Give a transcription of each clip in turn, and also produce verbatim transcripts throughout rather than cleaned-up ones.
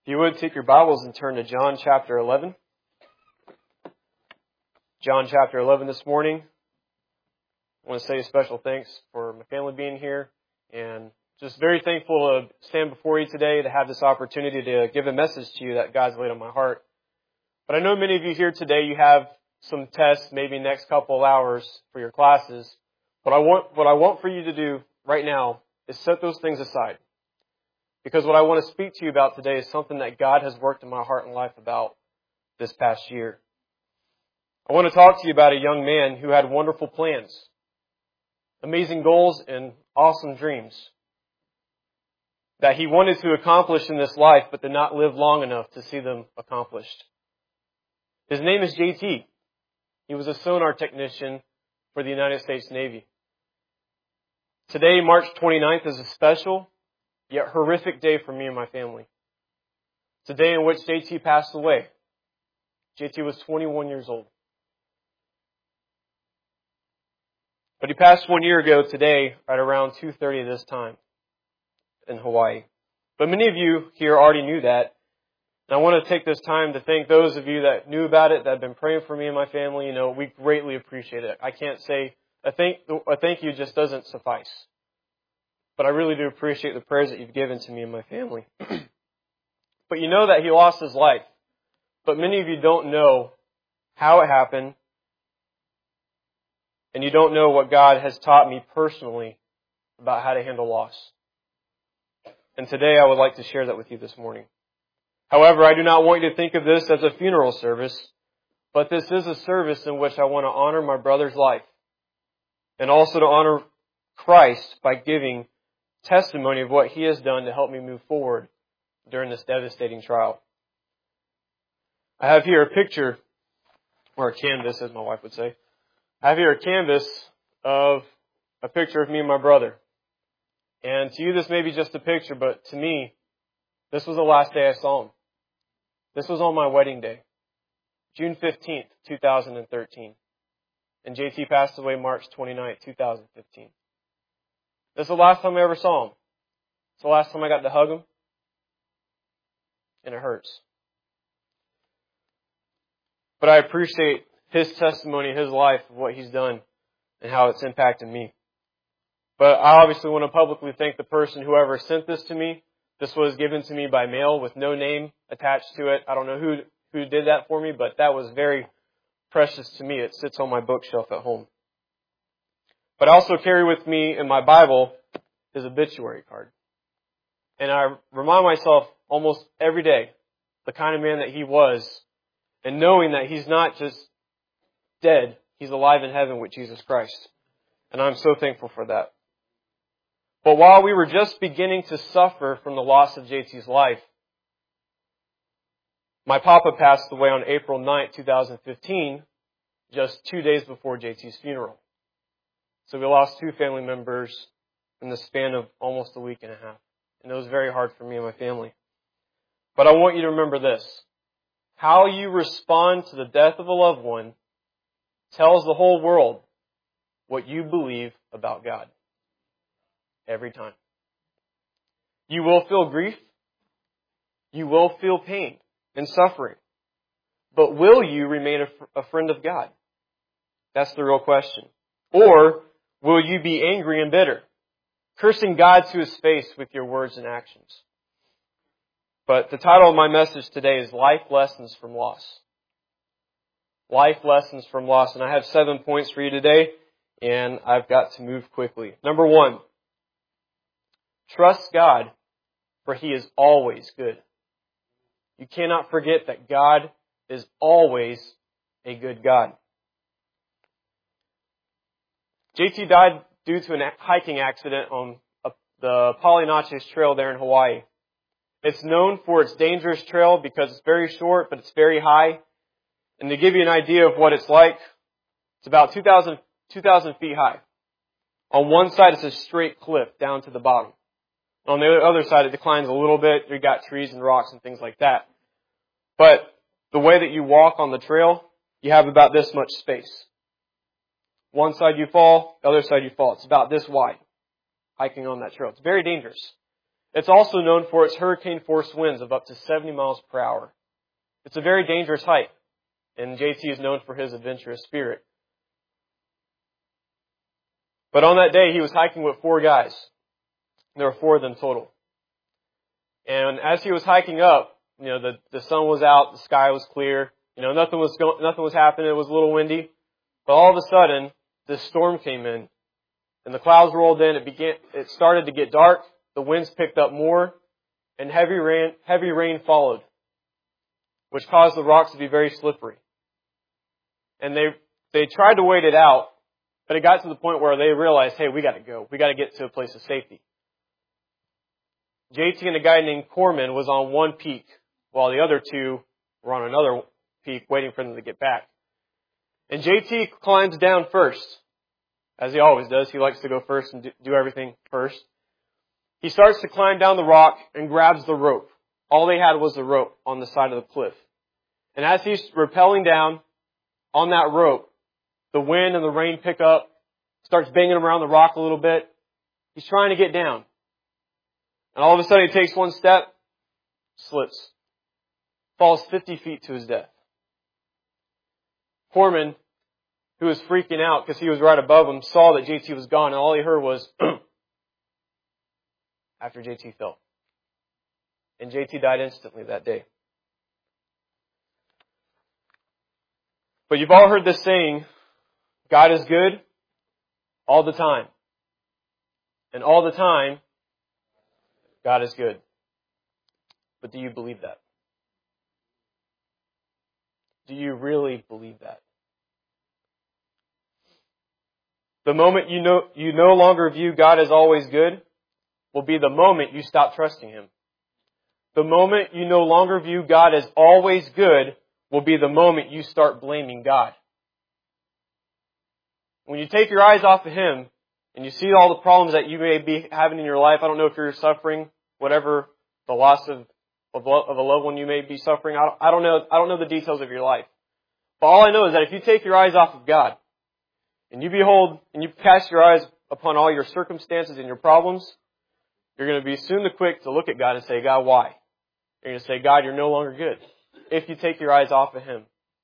If you would, take your Bibles and turn to John chapter eleven. John chapter eleven this morning. I want to say a special thanks for my family being here, and just very thankful to stand before you today to have this opportunity to give a message to you that God's laid on my heart. But I know many of you here today, you have some tests, maybe next couple of hours for your classes. But I want, what I want for you to do right now is set those things aside. Because what I want to speak to you about today is something that God has worked in my heart and life about this past year. I want to talk to you about a young man who had wonderful plans, amazing goals, and awesome dreams that he wanted to accomplish in this life, but did not live long enough to see them accomplished. His name is J T. He was a sonar technician for the United States Navy. Today, March twenty-ninth, is a special yet horrific day for me and my family. It's a day in which J T passed away. J T was twenty-one years old. But he passed one year ago today at around two thirty this time in Hawaii. But many of you here already knew that. And I want to take this time to thank those of you that knew about it, that have been praying for me and my family. You know, we greatly appreciate it. I can't say a thank, a thank you just doesn't suffice. But I really do appreciate the prayers that you've given to me and my family. But you know that he lost his life. But many of you don't know how it happened. And you don't know what God has taught me personally about how to handle loss. And today I would like to share that with you this morning. However, I do not want you to think of this as a funeral service, but this is a service in which I want to honor my brother's life and also to honor Christ by giving testimony of what He has done to help me move forward during this devastating trial. I have here a picture, or a canvas, as my wife would say. I have here a canvas of a picture of me and my brother. And to you, this may be just a picture, but to me, this was the last day I saw him. This was on my wedding day, June fifteenth, two thousand thirteen. And J T passed away March twenty-ninth, two thousand fifteen. This is the last time I ever saw him. It's the last time I got to hug him. And it hurts. But I appreciate his testimony, his life, of what he's done, and how it's impacted me. But I obviously want to publicly thank the person, whoever sent this to me. This was given to me by mail with no name attached to it. I don't know who who did that for me, but that was very precious to me. It sits on my bookshelf at home. But I also carry with me in my Bible his obituary card. And I remind myself almost every day the kind of man that he was, and knowing that he's not just dead, he's alive in heaven with Jesus Christ. And I'm so thankful for that. But while we were just beginning to suffer from the loss of J T's life, my papa passed away on April ninth, two thousand fifteen, just two days before J T's funeral. So we lost two family members in the span of almost a week and a half. And it was very hard for me and my family. But I want you to remember this. How you respond to the death of a loved one tells the whole world what you believe about God. Every time. You will feel grief. You will feel pain and suffering. But will you remain a, fr- a friend of God? That's the real question. Or will you be angry and bitter, cursing God to His face with your words and actions? But the title of my message today is Life Lessons from Loss. Life Lessons from Loss. And I have seven points for you today, and I've got to move quickly. Number one, trust God, for He is always good. You cannot forget that God is always a good God. J T died due to a hiking accident on the Polynachos Trail there in Hawaii. It's known for its dangerous trail because it's very short, but it's very high. And to give you an idea of what it's like, it's about two thousand, two thousand feet high. On one side, it's a straight cliff down to the bottom. On the other side, it declines a little bit. You've got trees and rocks and things like that. But the way that you walk on the trail, you have about this much space. One side you fall, the other side you fall. It's about this wide, hiking on that trail. It's very dangerous. It's also known for its hurricane-force winds of up to seventy miles per hour. It's a very dangerous hike, and J T is known for his adventurous spirit. But on that day, he was hiking with four guys. There were four of them total. And as he was hiking up, you know, the, the sun was out, the sky was clear, you know, nothing was go- nothing was happening, it was a little windy. But all of a sudden, this storm came in, and the clouds rolled in, it began, it started to get dark, the winds picked up more, and heavy rain, heavy rain followed, which caused the rocks to be very slippery. And they, they tried to wait it out, but it got to the point where they realized, hey, we gotta go. We gotta get to a place of safety. J T and a guy named Corman was on one peak, while the other two were on another peak waiting for them to get back. And J T climbs down first, as he always does. He likes to go first and do everything first. He starts to climb down the rock and grabs the rope. All they had was the rope on the side of the cliff. And as he's rappelling down on that rope, the wind and the rain pick up, starts banging him around the rock a little bit. He's trying to get down. And all of a sudden he takes one step, slips, falls fifty feet to his death. Corman, who was freaking out because he was right above him, saw that J T was gone, and all he heard was, after J T fell. And J T died instantly that day. But you've all heard this saying, God is good all the time. And all the time, God is good. But do you believe that? Do you really believe that? The moment you know you no longer view God as always good will be the moment you stop trusting Him. The moment you no longer view God as always good will be the moment you start blaming God. When you take your eyes off of Him and you see all the problems that you may be having in your life, I don't know if you're suffering, whatever the loss of, of, of a loved one you may be suffering. I don't, I don't know. I don't know the details of your life. But all I know is that if you take your eyes off of God and you behold and you cast your eyes upon all your circumstances and your problems, you're going to be soon the quick to look at God and say, God, why? You're going to say, God, you're no longer good if you take your eyes off of Him.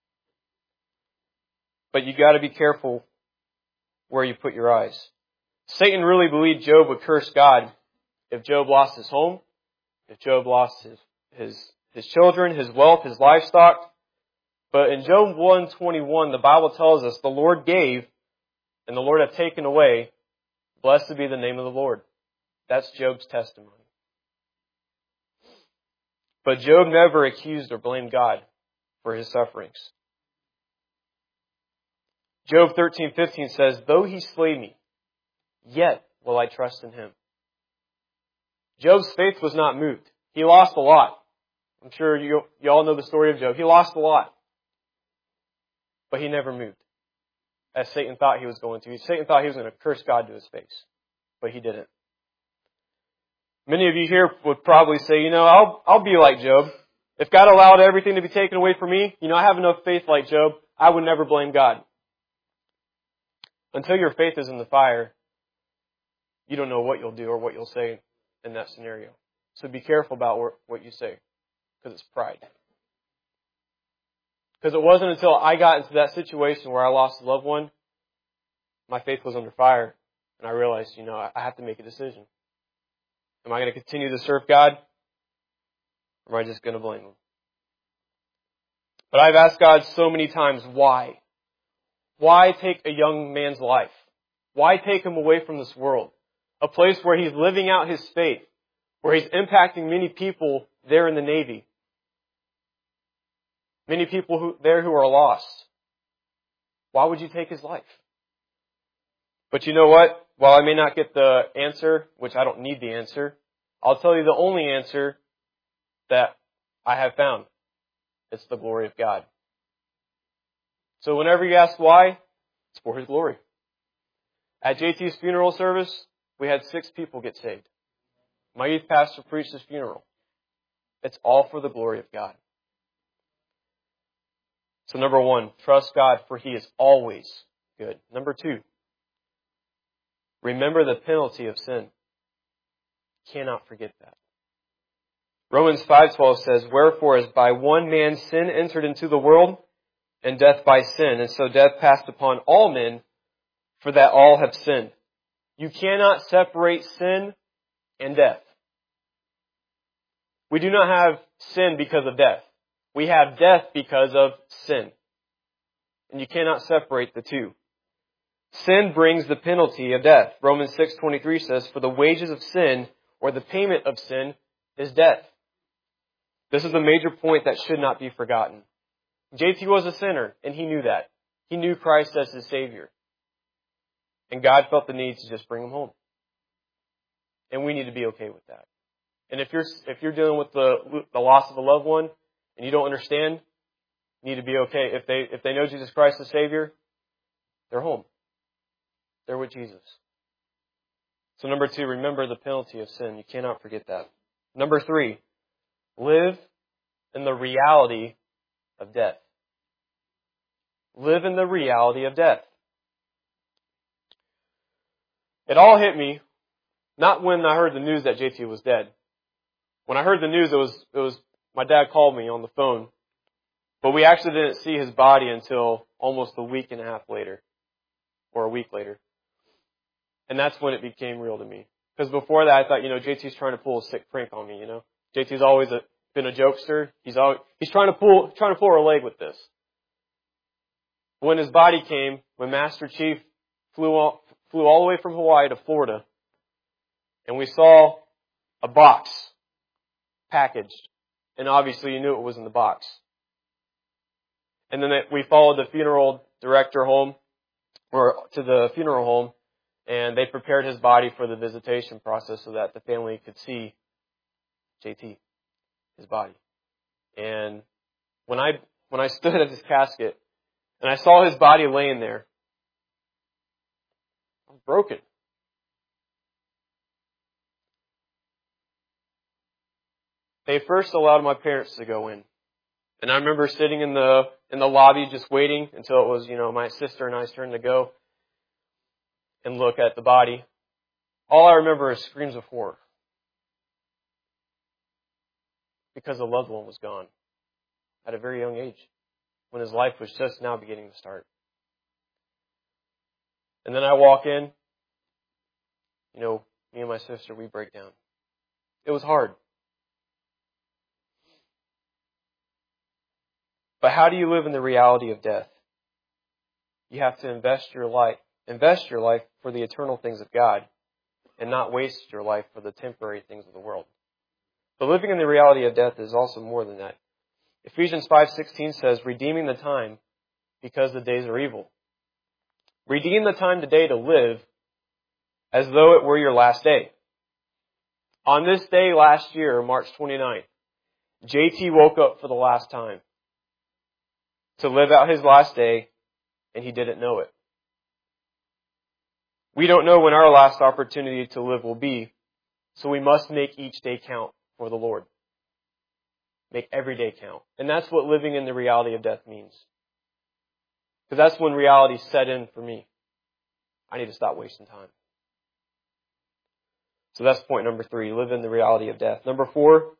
But you got to be careful where you put your eyes. Satan really believed Job would curse God if Job lost his home, if Job lost his, his, his children, his wealth, his livestock. But in Job one twenty-one, the Bible tells us, the Lord gave, and the Lord hath taken away. Blessed be the name of the Lord. That's Job's testimony. But Job never accused or blamed God for his sufferings. Job thirteen fifteen says, though He slay me, yet will I trust in Him. Job's faith was not moved. He lost a lot. I'm sure you, you all know the story of Job. He lost a lot. But he never moved, as Satan thought he was going to. Satan thought he was going to curse God to his face, but he didn't. Many of you here would probably say, you know, I'll, I'll be like Job. If God allowed everything to be taken away from me, you know, I have enough faith like Job. I would never blame God. Until your faith is in the fire, you don't know what you'll do or what you'll say in that scenario. So be careful about what you say, because it's pride. Because it wasn't until I got into that situation where I lost a loved one, my faith was under fire, and I realized, you know, I have to make a decision. Am I going to continue to serve God, or am I just going to blame Him? But I've asked God so many times, why? Why take a young man's life? Why take him away from this world? A place where he's living out his faith, where he's impacting many people there in the Navy. Many people who, there who are lost. Why would you take his life? But you know what? While I may not get the answer, which I don't need the answer, I'll tell you the only answer that I have found. It's the glory of God. So whenever you ask why, it's for His glory. At J T's funeral service, we had six people get saved. My youth pastor preached his funeral. It's all for the glory of God. So number one, trust God, for He is always good. Number two, remember the penalty of sin. cannot forget that. Romans five twelve says, "Wherefore as by one man sin entered into the world, and death by sin, and so death passed upon all men, for that all have sinned." You cannot separate sin and death. We do not have sin because of death. We have death because of sin. And you cannot separate the two. Sin brings the penalty of death. Romans six twenty-three says, "For the wages of sin, or the payment of sin, is death." This is a major point that should not be forgotten. J T was a sinner, and he knew that. He knew Christ as his Savior. And God felt the need to just bring him home. And we need to be okay with that. And if you're if you're dealing with the the loss of a loved one and you don't understand, you need to be okay. If they if they know Jesus Christ as Savior, they're home. They're with Jesus. So number two, remember the penalty of sin. You cannot forget that. Number three, live in the reality of death. Live in the reality of death. It all hit me, not when I heard the news that J T was dead. When I heard the news, it was, it was, my dad called me on the phone. But we actually didn't see his body until almost a week and a half later. Or a week later. And that's when it became real to me. Because before that, I thought, you know, J T's trying to pull a sick prank on me, you know. J T's always a, been a jokester. He's always, he's trying to pull, trying to pull her leg with this. When his body came, when Master Chief flew all, flew all the way from Hawaii to Florida, and we saw a box packaged, and obviously you knew it was in the box. And then we followed the funeral director home, or to the funeral home, and they prepared his body for the visitation process so that the family could see J T, his body. And when I when I stood at his casket and I saw his body laying there, I was broken. They first allowed my parents to go in. And I remember sitting in the in the lobby just waiting until it was, you know, my sister and I's turn to go and look at the body. All I remember is screams of horror. Because a loved one was gone at a very young age, when his life was just now beginning to start. And then I walk in, you know, me and my sister, we break down. It was hard. But how do you live in the reality of death? You have to invest your life, invest your life for the eternal things of God, and not waste your life for the temporary things of the world. But living in the reality of death is also more than that. Ephesians five sixteen says, "Redeeming the time, because the days are evil." Redeem the time today to live as though it were your last day. On this day last year, March twenty-ninth, J T woke up for the last time to live out his last day, and he didn't know it. We don't know when our last opportunity to live will be, so we must make each day count for the Lord. Make every day count. And that's what living in the reality of death means. Because that's when reality set in for me. I need to stop wasting time. So that's point number three. Live in the reality of death. Number four,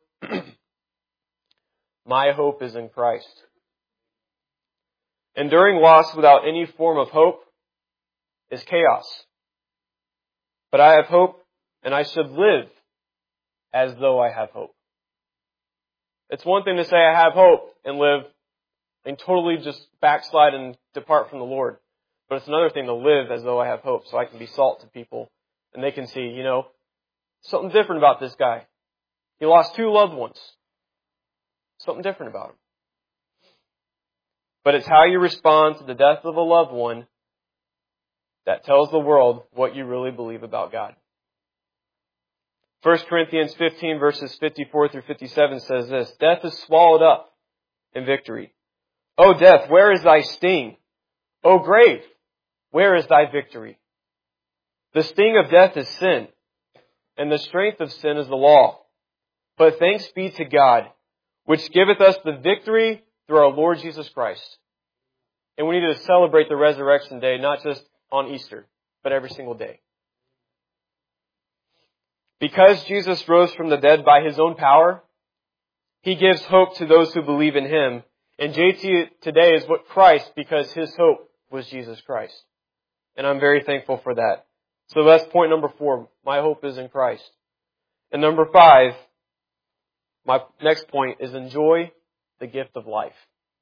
my hope is in Christ. Enduring loss without any form of hope is chaos. But I have hope, and I should live as though I have hope. It's one thing to say I have hope and live and totally just backslide and depart from the Lord. But it's another thing to live as though I have hope, so I can be salt to people and they can see, you know, something different about this guy. He lost two loved ones. Something different about him. But it's how you respond to the death of a loved one that tells the world what you really believe about God. First Corinthians fifteen verses fifty-four through fifty-seven says this, "Death is swallowed up in victory. O death, where is thy sting? O grave, where is thy victory? The sting of death is sin, and the strength of sin is the law. But thanks be to God, which giveth us the victory through our Lord Jesus Christ." And we need to celebrate the resurrection day, not just on Easter, but every single day. Because Jesus rose from the dead by His own power, He gives hope to those who believe in Him. And J T today is what Christ, because his hope was Jesus Christ. And I'm very thankful for that. So that's point number four. My hope is in Christ. And number five, my next point is enjoy the gift of life.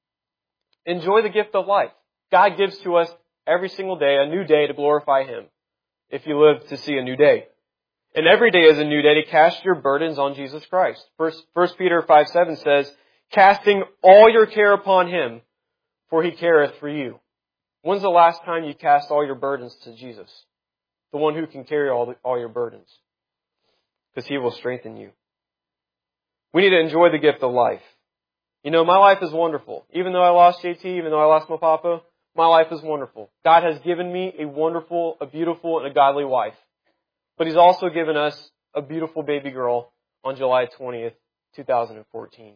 Enjoy the gift of life. God gives to us every single day a new day to glorify Him, if you live to see a new day. And every day is a new day to cast your burdens on Jesus Christ. First, First Peter five seven says, casting all your care upon Him, for He careth for you. When's the last time you cast all your burdens to Jesus? The one who can carry all, the, all your burdens. Because He will strengthen you. We need to enjoy the gift of life. You know, my life is wonderful. Even though I lost J T, even though I lost my papa, my life is wonderful. God has given me a wonderful, a beautiful, and a godly wife. But He's also given us a beautiful baby girl on July twentieth, twenty fourteen.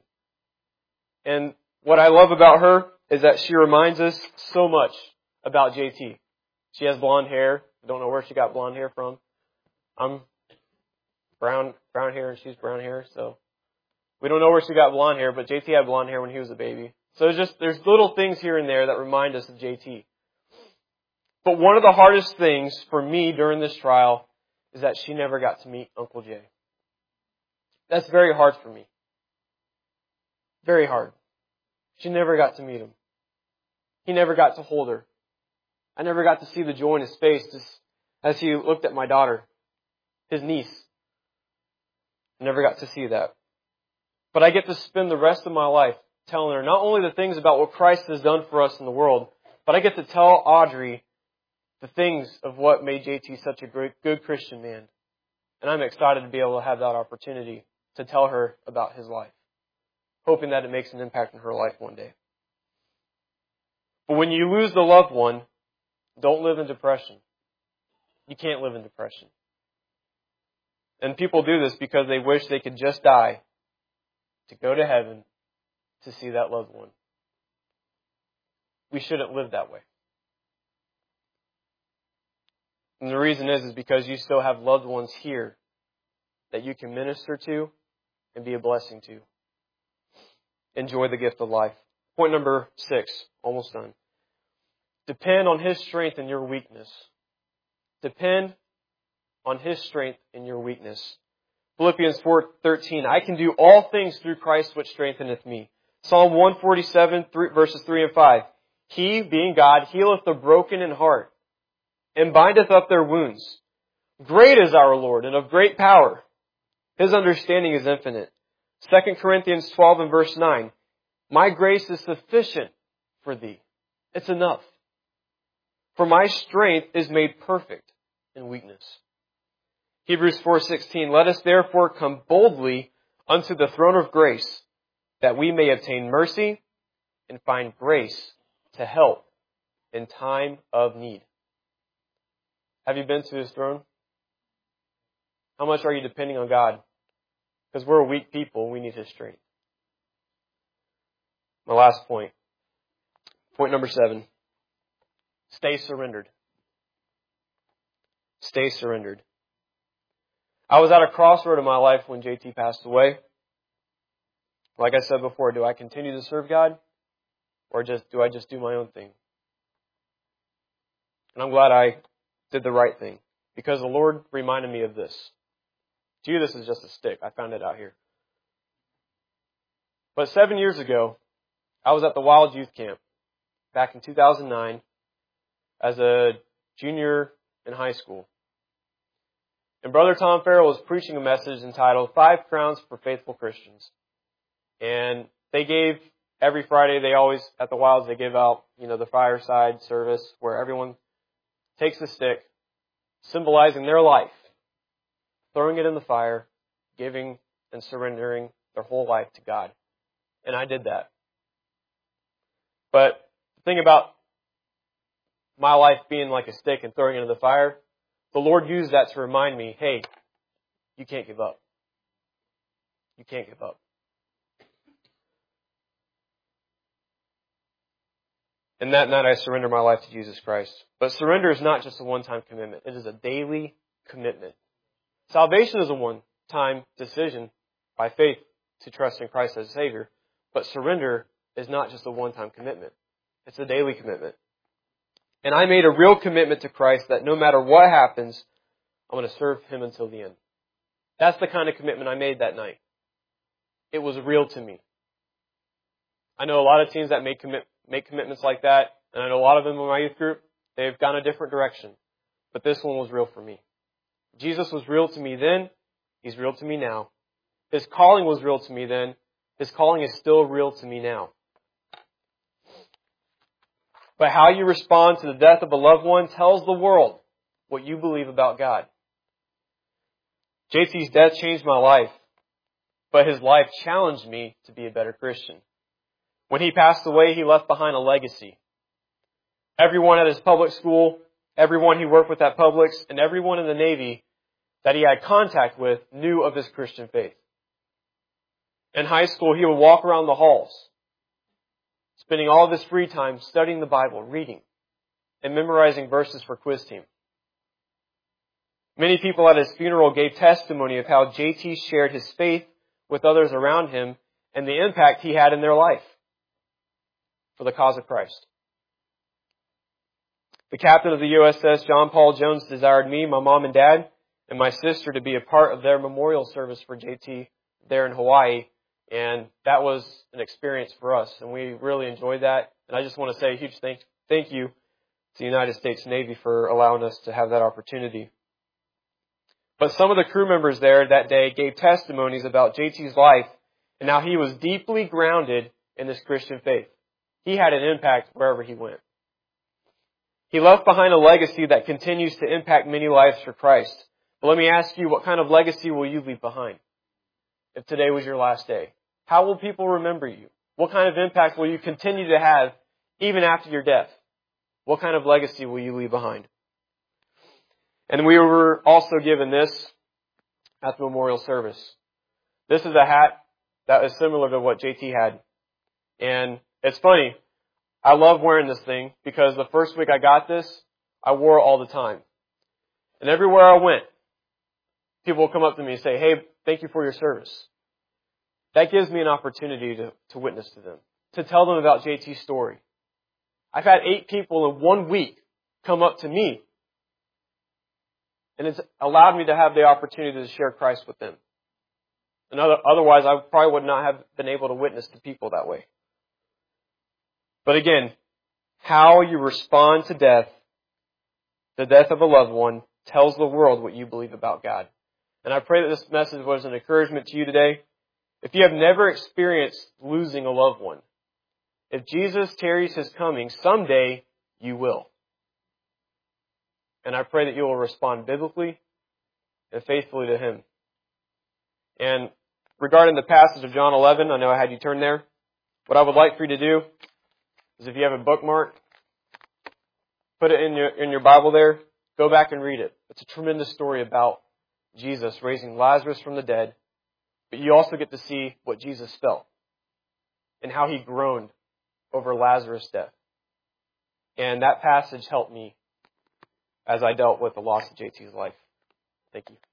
And what I love about her is that she reminds us so much about J T. She has blonde hair. I don't know where she got blonde hair from. I'm brown, brown hair and she's brown hair, so we don't know where she got blonde hair, but J T had blonde hair when he was a baby. So it's just, there's little things here and there that remind us of J T. But one of the hardest things for me during this trial is that she never got to meet Uncle Jay. That's very hard for me. Very hard. She never got to meet him. He never got to hold her. I never got to see the joy in his face as he looked at my daughter, his niece. I never got to see that. But I get to spend the rest of my life telling her not only the things about what Christ has done for us in the world, but I get to tell Audrey the things of what made J T such a great, good Christian man. And I'm excited to be able to have that opportunity to tell her about his life, hoping that it makes an impact in her life one day. But when you lose the loved one, don't live in depression. You can't live in depression. And people do this because they wish they could just die to go to heaven to see that loved one. We shouldn't live that way. And the reason is, is because you still have loved ones here that you can minister to and be a blessing to. Enjoy the gift of life. Point number six, almost done. Depend on His strength in your weakness. Depend on His strength in your weakness. Philippians four thirteen, I can do all things through Christ which strengtheneth me. Psalm one forty-seven, three, verses three and five. He, being God, healeth the broken in heart, and bindeth up their wounds. Great is our Lord, and of great power. His understanding is infinite. Second Corinthians twelve and verse nine. My grace is sufficient for thee. It's enough. For my strength is made perfect in weakness. Hebrews four sixteen. Let us therefore come boldly unto the throne of grace, that we may obtain mercy and find grace to help in time of need. Have you been to His throne? How much are you depending on God? Because we're a weak people, we need His strength. My last point. Point number seven. Stay surrendered. Stay surrendered. I was at a crossroad in my life when J T passed away. Like I said before, do I continue to serve God? Or just do I just do my own thing? And I'm glad I did the right thing, because the Lord reminded me of this. To you, this is just a stick. I found it out here. But seven years ago, I was at the Wild Youth Camp back in two thousand nine as a junior in high school. And Brother Tom Farrell was preaching a message entitled Five Crowns for Faithful Christians. And they gave, every Friday, they always, at the Wilds, they give out, you know, the fireside service where everyone takes a stick, symbolizing their life, throwing it in the fire, giving and surrendering their whole life to God. And I did that. But the thing about my life being like a stick and throwing it in the fire, the Lord used that to remind me, hey, you can't give up. You can't give up. And that night I surrendered my life to Jesus Christ. But surrender is not just a one-time commitment. It is a daily commitment Salvation is a one-time decision by faith to trust in Christ as a Savior. But surrender is not just a one-time commitment. It's a daily commitment. And I made a real commitment to Christ that no matter what happens, I'm going to serve Him until the end. That's the kind of commitment I made that night. It was real to me. I know a lot of teens that make commit, make commitments like that, and I know a lot of them in my youth group, they've gone a different direction. But this one was real for me. Jesus was real to me then. He's real to me now. His calling was real to me then. His calling is still real to me now. But how you respond to the death of a loved one tells the world what you believe about God. J T's death changed my life, but his life challenged me to be a better Christian. When he passed away, he left behind a legacy. Everyone at his public school, everyone he worked with at Publix, and everyone in the Navy that he had contact with knew of his Christian faith. In high school, he would walk around the halls, spending all of his free time studying the Bible, reading, and memorizing verses for quiz team. Many people at his funeral gave testimony of how J T shared his faith with others around him and the impact he had in their life for the cause of Christ. The captain of the U S S, John Paul Jones, desired me, my mom and dad, and my sister to be a part of their memorial service for J T there in Hawaii. And that was an experience for us, and we really enjoyed that. And I just want to say a huge thank, thank you to the United States Navy for allowing us to have that opportunity. But some of the crew members there that day gave testimonies about J T's life and how he was deeply grounded in this Christian faith. He had an impact wherever he went. He left behind a legacy that continues to impact many lives for Christ. But let me ask you, what kind of legacy will you leave behind if today was your last day? How will people remember you? What kind of impact will you continue to have even after your death? What kind of legacy will you leave behind? And we were also given this at the memorial service. This is a hat that is similar to what J T had. And it's funny, I love wearing this thing because the first week I got this, I wore it all the time. And everywhere I went, people will come up to me and say, "Hey, thank you for your service." That gives me an opportunity to, to witness to them, to tell them about J T's story. I've had eight people in one week come up to me, and it's allowed me to have the opportunity to share Christ with them. And other, otherwise, I probably would not have been able to witness to people that way. But again, how you respond to death, the death of a loved one, tells the world what you believe about God. And I pray that this message was an encouragement to you today. If you have never experienced losing a loved one, if Jesus tarries His coming, someday you will. And I pray that you will respond biblically and faithfully to Him. And regarding the passage of John eleven, I know I had you turn there. What I would like for you to do is, if you have a bookmark, put it in your in your Bible there. Go back and read it. It's a tremendous story about Jesus raising Lazarus from the dead. But you also get to see what Jesus felt and how He groaned over Lazarus' death. And that passage helped me as I dealt with the loss of J T's life. Thank you.